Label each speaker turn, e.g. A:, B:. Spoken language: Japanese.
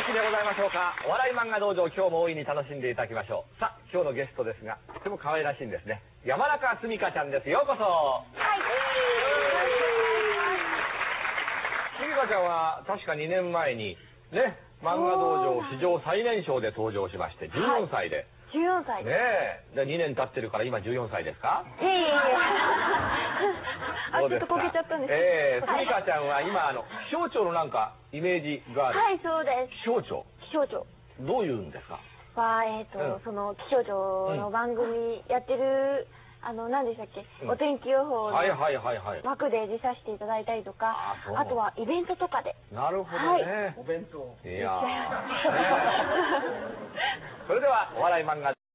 A: きでございましょうか。お笑い漫画道場、今日も大いに楽しんでいただきましょう。さあ、今日のゲストですが、とても可愛らしいんですね。山中すみかちゃんです。ようこそ。はい。すみかちゃんは確か2年前にね、漫画道場史上最年少で登場しまして、14歳で。
B: 14歳
A: ねえ。で、2年経ってるから今14歳ですか？
B: いえいえいえ。あ、ちょっとこけちゃったんです。
A: すみかちゃんは今、気象庁のなんかイメージがある。
B: はい、そうです。
A: 気象庁？
B: 気象庁。
A: どういうんですか？
B: その気象庁の番組やってる、何でしたっけ、お天気予報の枠で出させていただいたりとか、あとはイベントとかで。
A: なるほどね。
C: お弁当。
A: いやそれではお笑い漫画